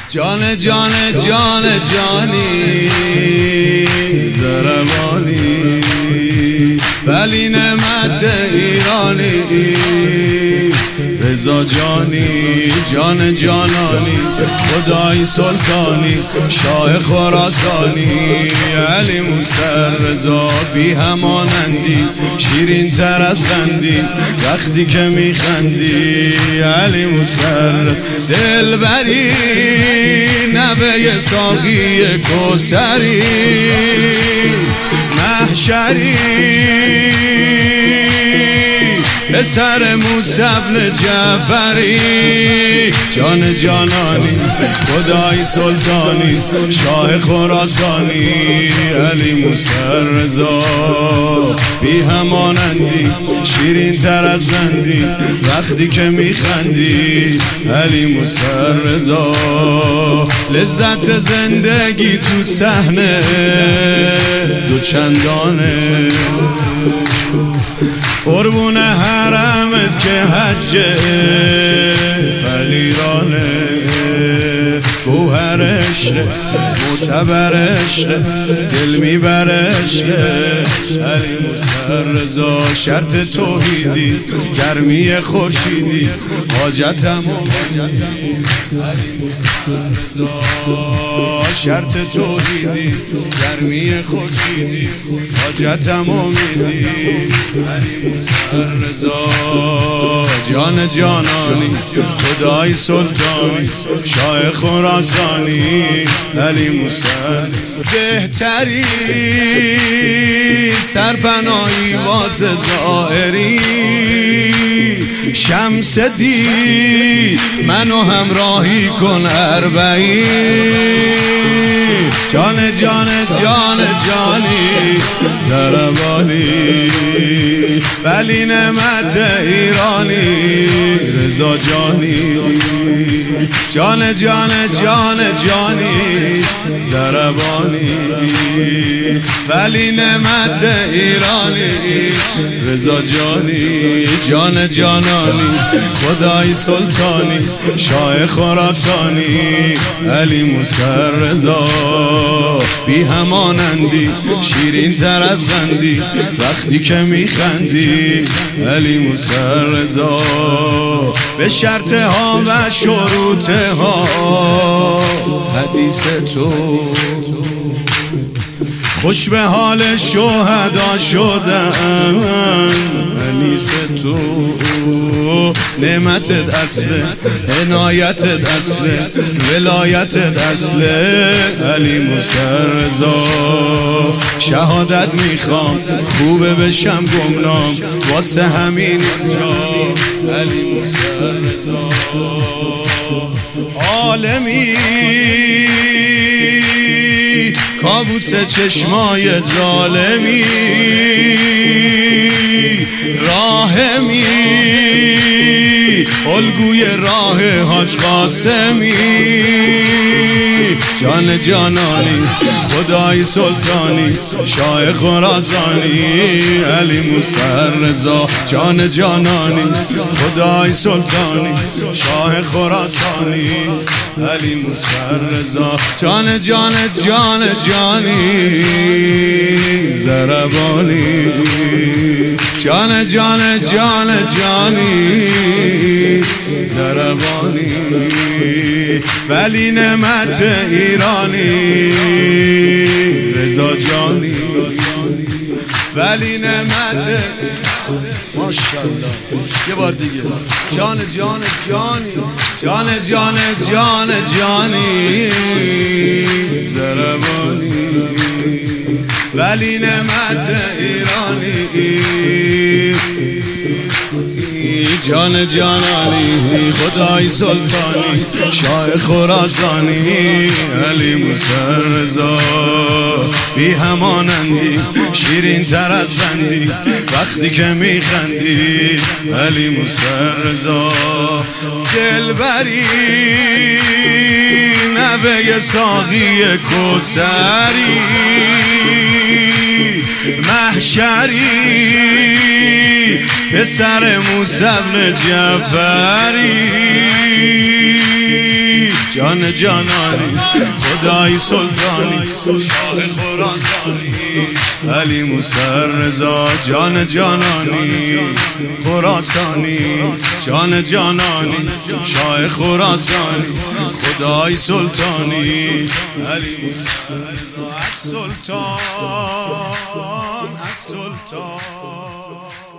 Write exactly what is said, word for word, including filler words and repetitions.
جان جان جان جانی زربانی ولی نعمت ایرانی رضا جانی جان جانانی خدای سلطانی شاه خراسانی علی موسی رضا بی همانندی شیرین تر از قندی وقتی که میخندی علی موسی دلبری نوه ساقی کوثری محشری پسر موسی بن جعفری جان جانانی خدای سلطانی شاه خراسانی علی موسی رضا بی همانندی شیرین تر از قندی وقتی که میخندی علی موسی رضا لذت زندگی تو صحنه دو چندانه قربون حرمت که حج فقیرانه گوهر عشق معتبر عشق دل میبر عشق علی موسی رضا شرط توحیدی گرمی خورشیدی حاجتم علی موسی رضا شرط توحیدی گرمی خورشیدی حاجتم امیدی علی موسی رضا جان جانانی خدای سلطانی شاه خراسانی علی موسی بهتری سرپناهی واسه ظاهری شمس دی منو همراهی کن اربعین جان جان جان جانی زربانی ولی نعمت ایرانی رضا جانی جان جان جان جانی زربانی ولی نعمت ایرانی رضا جانی جان جانانی خدای سلطانی شاه خراسانی علی موسی رضا بی همانندی شیرین تر از قندی وقتی که میخندی علی موسی رضا به شرط ها و شروط ها حدیث تو خوش به حال شهدا شدن انیس تو نعمتت اصله عنایتت اصله ولایتت اصله علی موسی رضا شهادت میخوام خوبه بشم گمنام واسه همین جا علی موسی رضا عالمی کابوس چشمای ظالمی راهمی الگوی راه حاج قاسمی جان جانانی خدای سلطانی شاه خراسانی علی موسی رضا جان جانانی خدای سلطانی شاه خراسانی علی موسی رضا جان جان جان جانی زربانی جان جان جان جانی زربانی ولی نعمت ایرانی رضا جانی ولی نعمت ماشاءالله یه بار دیگه جان جان جانی جان جان جان جانی زربانی ولی نعمت ایرانی جان جانانی خدای سلطانی شاه خراسانی علی موسی رضا بی همانندی شیرین تر از قندی وقتی که میخندی علی موسی رضا دلبری نوه ساقی کوثری محشری پسر موسی بن جعفری جان جانانی خدای سلطانی شاه خراسانی علی موسی رضا جان جانانی خراسانی جان جانانی شاه خراسانی خدای سلطانی علی موسی رضا السلطان السلطان